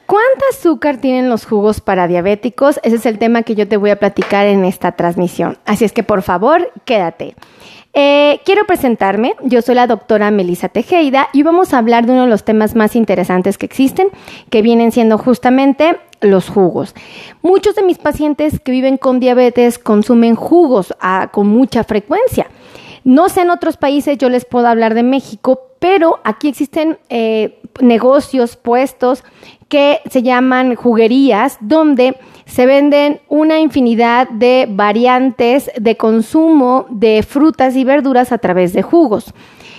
¿Cuánto azúcar tienen los jugos para diabéticos? Ese es el tema que yo te voy a platicar en esta transmisión. Así es que, por favor, quédate. Quiero presentarme. Yo soy la doctora Melissa Tejeda y vamos a hablar de uno de los temas más interesantes que existen, que vienen siendo justamente los jugos. Muchos de mis pacientes que viven con diabetes consumen jugos con mucha frecuencia. No sé en otros países, yo les puedo hablar de México, pero aquí existen negocios, puestos que se llaman juguerías, donde se venden una infinidad de variantes de consumo de frutas y verduras a través de jugos.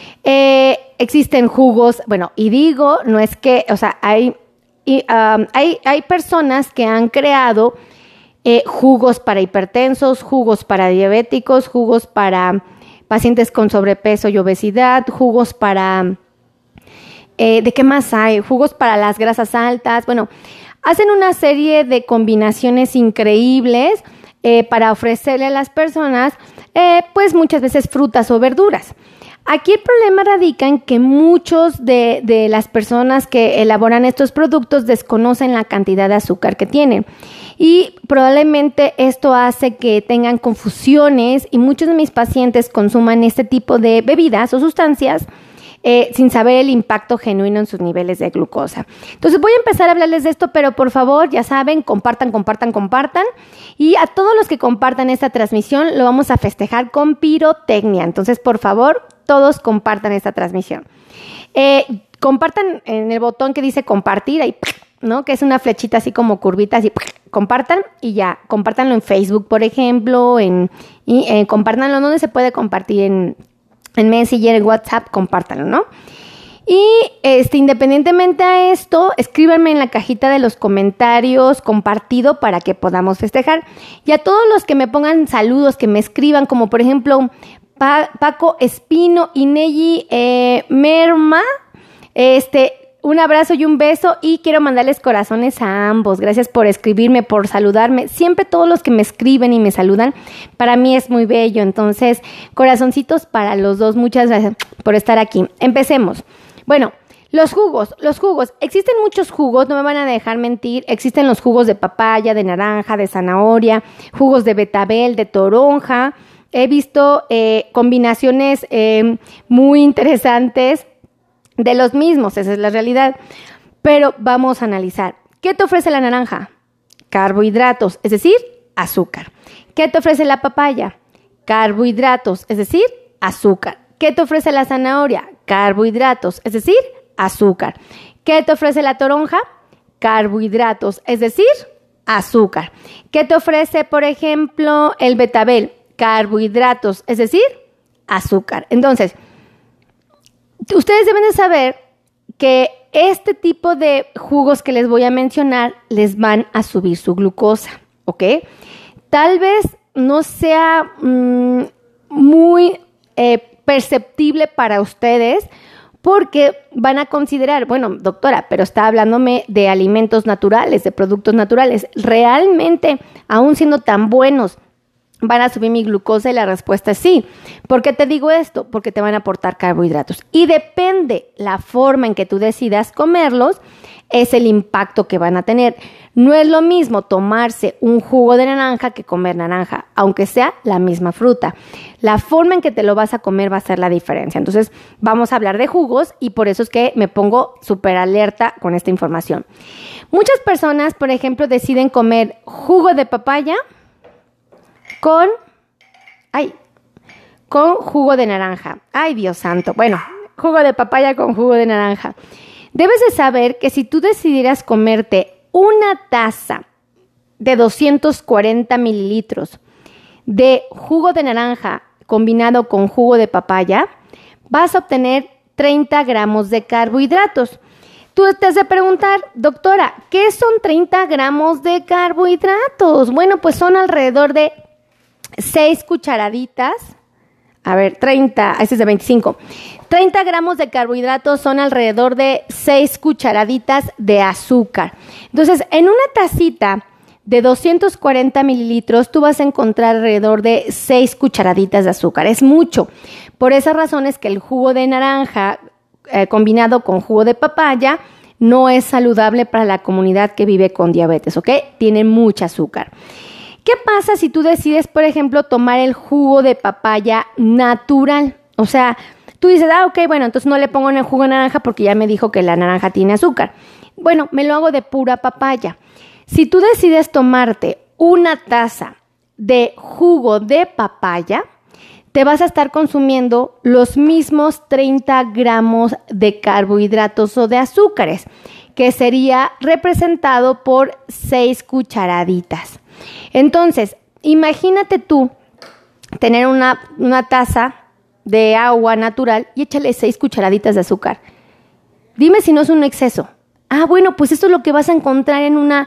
Existen jugos, bueno, y digo, no es que, o sea, hay personas que han creado jugos para hipertensos, jugos para diabéticos, jugos para pacientes con sobrepeso y obesidad, jugos para... ¿de qué más hay? Jugos para las grasas altas. Bueno, hacen una serie de combinaciones increíbles para ofrecerle a las personas, pues muchas veces frutas o verduras. Aquí el problema radica en que muchos de las personas que elaboran estos productos desconocen la cantidad de azúcar que tienen. Y probablemente esto hace que tengan confusiones y muchos de mis pacientes consuman este tipo de bebidas o sustancias sin saber el impacto genuino en sus niveles de glucosa. Entonces voy a empezar a hablarles de esto, pero por favor, ya saben, compartan. Y a todos los que compartan esta transmisión lo vamos a festejar con pirotecnia. Entonces, por favor, todos compartan esta transmisión. Compartan en el botón que dice compartir, ahí, ¿no? Que es una flechita así como curvita, así, compartan y ya. Compártanlo en Facebook, por ejemplo, compártanlo donde se puede compartir en Messenger, en WhatsApp, compártanlo, ¿no? Y independientemente a esto, escríbanme en la cajita de los comentarios compartido para que podamos festejar. Y a todos los que me pongan saludos, que me escriban, como por ejemplo Paco Espino y Neyi Merma, un abrazo y un beso, y quiero mandarles corazones a ambos. Gracias por escribirme, por saludarme. Siempre todos los que me escriben y me saludan, para mí es muy bello. Entonces, corazoncitos para los dos. Muchas gracias por estar aquí. Empecemos. Bueno, los jugos. Existen muchos jugos, no me van a dejar mentir. Existen los jugos de papaya, de naranja, de zanahoria, jugos de betabel, de toronja. He visto combinaciones muy interesantes de los mismos, esa es la realidad. Pero vamos a analizar. ¿Qué te ofrece la naranja? Carbohidratos, es decir, azúcar. ¿Qué te ofrece la papaya? Carbohidratos, es decir, azúcar. ¿Qué te ofrece la zanahoria? Carbohidratos, es decir, azúcar. ¿Qué te ofrece la toronja? Carbohidratos, es decir, azúcar. ¿Qué te ofrece, por ejemplo, el betabel? Carbohidratos, es decir, azúcar. Entonces, ustedes deben de saber que este tipo de jugos que les voy a mencionar les van a subir su glucosa, ¿ok? Tal vez no sea muy perceptible para ustedes porque van a considerar, bueno, doctora, pero está hablándome de alimentos naturales, de productos naturales. ¿Realmente, aún siendo tan buenos, van a subir mi glucosa? Y la respuesta es sí. ¿Por qué te digo esto? Porque te van a aportar carbohidratos. Y depende la forma en que tú decidas comerlos, es el impacto que van a tener. No es lo mismo tomarse un jugo de naranja que comer naranja, aunque sea la misma fruta. La forma en que te lo vas a comer va a ser la diferencia. Entonces, vamos a hablar de jugos y por eso es que me pongo súper alerta con esta información. Muchas personas, por ejemplo, deciden comer jugo de papaya con jugo de naranja. Ay, Dios santo. Bueno, jugo de papaya con jugo de naranja. Debes de saber que si tú decidieras comerte una taza de 240 mililitros de jugo de naranja combinado con jugo de papaya, vas a obtener 30 gramos de carbohidratos. Tú te has de preguntar, doctora, ¿qué son 30 gramos de carbohidratos? Bueno, pues son alrededor de 6 cucharaditas. A ver, 30, este es de 25. 30 gramos de carbohidratos son alrededor de 6 cucharaditas de azúcar. Entonces, en una tacita de 240 mililitros, tú vas a encontrar alrededor de 6 cucharaditas de azúcar. Es mucho. Por esa razón es que el jugo de naranja combinado con jugo de papaya no es saludable para la comunidad que vive con diabetes, ¿ok? Tiene mucha azúcar. ¿Qué pasa si tú decides, por ejemplo, tomar el jugo de papaya natural? O sea, tú dices, ok, bueno, entonces no le pongo en el jugo de naranja porque ya me dijo que la naranja tiene azúcar. Bueno, me lo hago de pura papaya. Si tú decides tomarte una taza de jugo de papaya, te vas a estar consumiendo los mismos 30 gramos de carbohidratos o de azúcares, que sería representado por 6 cucharaditas. Entonces, imagínate tú tener una taza de agua natural y échale 6 cucharaditas de azúcar. Dime si no es un exceso. Bueno, pues esto es lo que vas a encontrar en una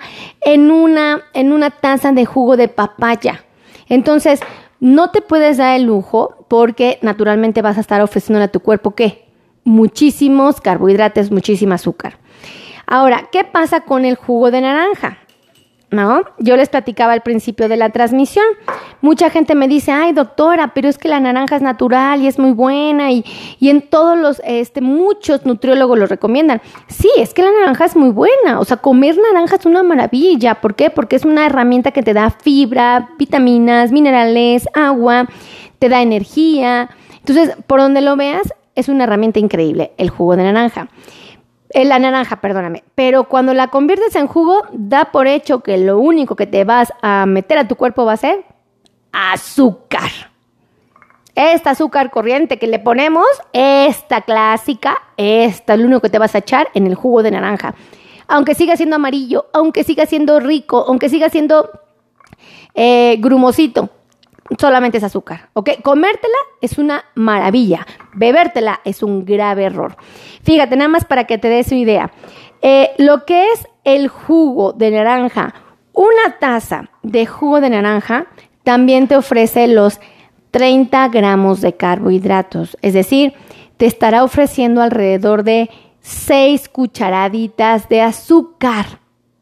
taza de jugo de papaya. Entonces, no te puedes dar el lujo porque naturalmente vas a estar ofreciéndole a tu cuerpo, ¿qué? Muchísimos carbohidratos, muchísima azúcar. Ahora, ¿qué pasa con el jugo de naranja? ¿No? Yo les platicaba al principio de la transmisión. Mucha gente me dice, ay doctora, pero es que la naranja es natural y es muy buena y en todos los, muchos nutriólogos lo recomiendan. Sí, es que la naranja es muy buena. O sea, comer naranja es una maravilla. ¿Por qué? Porque es una herramienta que te da fibra, vitaminas, minerales, agua, te da energía. Entonces, por donde lo veas, es una herramienta increíble, el jugo de naranja. La naranja, perdóname, pero cuando la conviertes en jugo, da por hecho que lo único que te vas a meter a tu cuerpo va a ser azúcar. Esta azúcar corriente que le ponemos, esta clásica, esta es lo único que te vas a echar en el jugo de naranja. Aunque siga siendo amarillo, aunque siga siendo rico, aunque siga siendo grumosito, solamente es azúcar, ¿ok? Comértela es una maravilla, bebértela es un grave error. Fíjate, nada más para que te des una idea. Lo que es el jugo de naranja, una taza de jugo de naranja también te ofrece los 30 gramos de carbohidratos. Es decir, te estará ofreciendo alrededor de 6 cucharaditas de azúcar.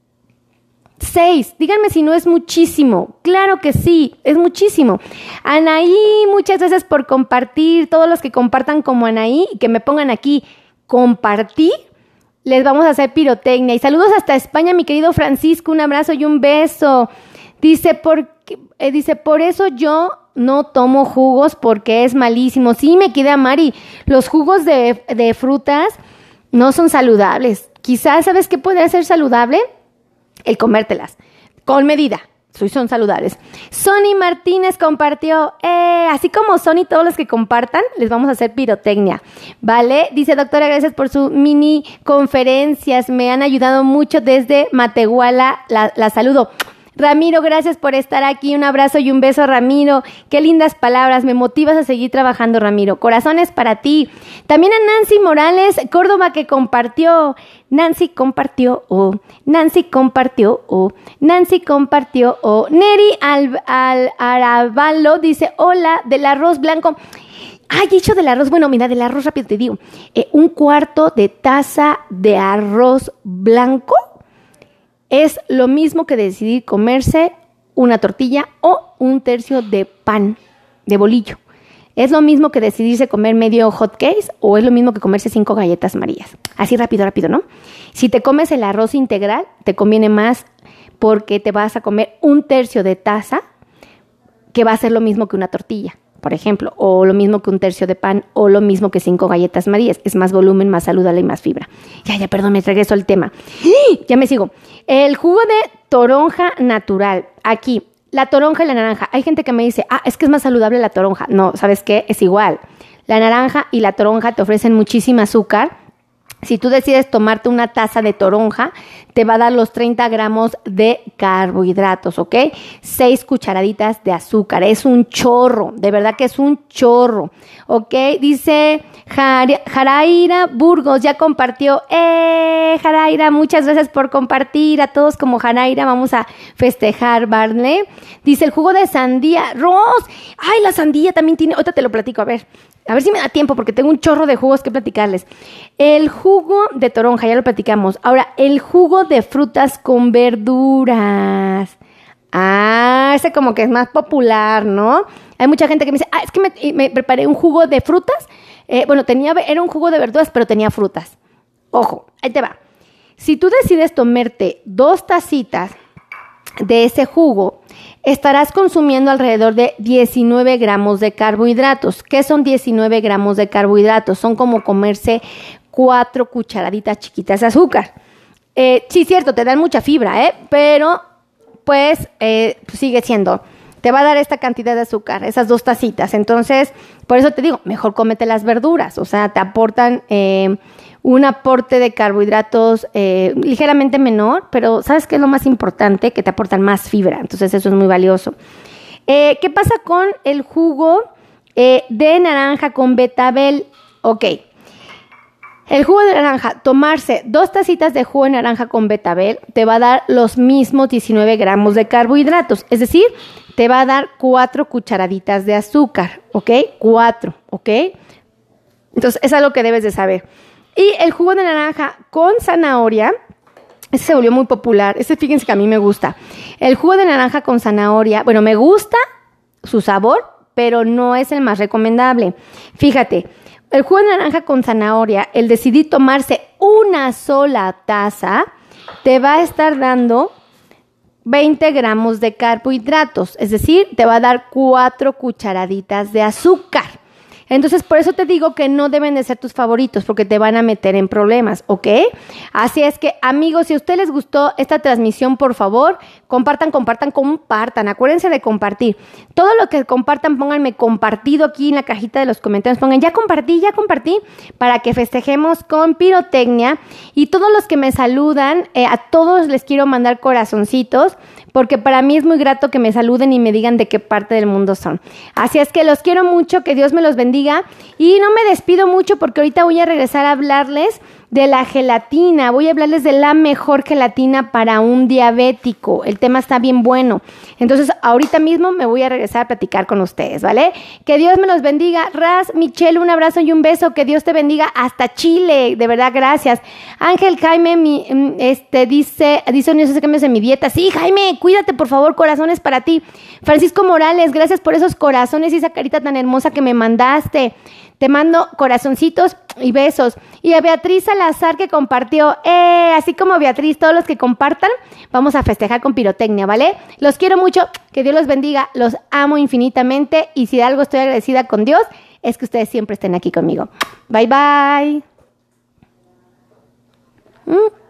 6, díganme si no es muchísimo. Claro que sí, es muchísimo. Anaí, muchas gracias por compartir. Todos los que compartan como Anaí y que me pongan aquí compartir, les vamos a hacer pirotecnia. Y saludos hasta España, mi querido Francisco, un abrazo y un beso. Dice, por eso yo no tomo jugos porque es malísimo. Sí, me queda Mari, los jugos de frutas no son saludables. Quizás, ¿sabes qué podría ser saludable? El comértelas, con medida, son saludables. Sony Martínez compartió, así como Sony, todos los que compartan, les vamos a hacer pirotecnia, ¿vale? Dice, doctora, gracias por sus mini conferencias, me han ayudado mucho desde Matehuala, la saludo. Ramiro, gracias por estar aquí, un abrazo y un beso, Ramiro, qué lindas palabras, me motivas a seguir trabajando, Ramiro, corazones para ti. También a Nancy Morales Córdoba que compartió, Nancy compartió, Neri Arabalo dice, hola, del arroz blanco. Ay, hecho del arroz, bueno, mira, del arroz rápido te digo, 1/4 de taza de arroz blanco es lo mismo que decidir comerse una tortilla o 1/3 de pan, de bolillo. Es lo mismo que decidirse comer medio hot cakes o es lo mismo que comerse 5 galletas Marías. Así rápido, ¿no? Si te comes el arroz integral, te conviene más porque te vas a comer 1/3 de taza, que va a ser lo mismo que una tortilla, por ejemplo, o lo mismo que 1/3 de pan, o lo mismo que 5 galletas Marías. Es más volumen, más saludable y más fibra. Ya, perdón, me regreso al tema. Ya me sigo. El jugo de toronja natural. Aquí, la toronja y la naranja. Hay gente que me dice, es que es más saludable la toronja. No, ¿sabes qué? Es igual. La naranja y la toronja te ofrecen muchísima azúcar. Si tú decides tomarte una taza de toronja, te va a dar los 30 gramos de carbohidratos, ¿ok? 6 cucharaditas de azúcar. Es un chorro, de verdad que es un chorro, ¿ok? Dice Jaraira Burgos, ya compartió. Jaraira, muchas gracias por compartir. A todos como Jaraira, vamos a festejar, ¿vale? Dice el jugo de sandía. Ros, ay, la sandía también tiene, ahorita te lo platico, a ver si me da tiempo porque tengo un chorro de jugos que platicarles. El jugo de toronja, ya lo platicamos. Ahora, el jugo de frutas con verduras. Ese como que es más popular, ¿no? Hay mucha gente que me dice, es que me preparé un jugo de frutas. Era un jugo de verduras, pero tenía frutas. Ojo, ahí te va. Si tú decides tomarte 2 tacitas de ese jugo, estarás consumiendo alrededor de 19 gramos de carbohidratos. ¿Qué son 19 gramos de carbohidratos? Son como comerse 4 cucharaditas chiquitas de azúcar. Sí, cierto, te dan mucha fibra, pero pues sigue siendo. Te va a dar esta cantidad de azúcar, esas 2 tacitas. Entonces, por eso te digo, mejor cómete las verduras. O sea, te aportan un aporte de carbohidratos ligeramente menor, pero ¿sabes qué es lo más importante? Que te aportan más fibra. Entonces, eso es muy valioso. ¿Qué pasa con el jugo de naranja con betabel? Ok. El jugo de naranja, tomarse 2 tacitas de jugo de naranja con betabel te va a dar los mismos 19 gramos de carbohidratos. Es decir, te va a dar 4 cucharaditas de azúcar, ¿ok? 4, ¿ok? Entonces, es algo que debes de saber. Y el jugo de naranja con zanahoria, ese se volvió muy popular. Ese, fíjense que a mí me gusta. El jugo de naranja con zanahoria, bueno, me gusta su sabor, pero no es el más recomendable. Fíjate, el jugo de naranja con zanahoria, el decidir tomarse una sola taza, te va a estar dando 20 gramos de carbohidratos, es decir, te va a dar 4 cucharaditas de azúcar. Entonces, por eso te digo que no deben de ser tus favoritos, porque te van a meter en problemas, ¿ok? Así es que, amigos, si a ustedes les gustó esta transmisión, por favor, compartan. Acuérdense de compartir. Todo lo que compartan, pónganme compartido aquí en la cajita de los comentarios. Pongan, ya compartí, para que festejemos con pirotecnia. Y todos los que me saludan, a todos les quiero mandar corazoncitos, porque para mí es muy grato que me saluden y me digan de qué parte del mundo son. Así es que los quiero mucho, que Dios me los bendiga. Y no me despido mucho porque ahorita voy a regresar a hablarles de la gelatina. Voy a hablarles de la mejor gelatina para un diabético. El tema está bien bueno. Entonces, ahorita mismo me voy a regresar a platicar con ustedes, ¿vale? Que Dios me los bendiga. Raz, Michelle, un abrazo y un beso. Que Dios te bendiga hasta Chile. De verdad, gracias. Ángel Jaime dice, no sé qué me hace mi dieta. Sí, Jaime, cuídate, por favor. Corazones para ti. Francisco Morales, gracias por esos corazones y esa carita tan hermosa que me mandaste. Te mando corazoncitos y besos. Y a Beatriz Salazar que compartió, así como Beatriz, todos los que compartan, vamos a festejar con pirotecnia, ¿vale? Los quiero mucho, que Dios los bendiga, los amo infinitamente y si de algo estoy agradecida con Dios, es que ustedes siempre estén aquí conmigo. Bye, bye.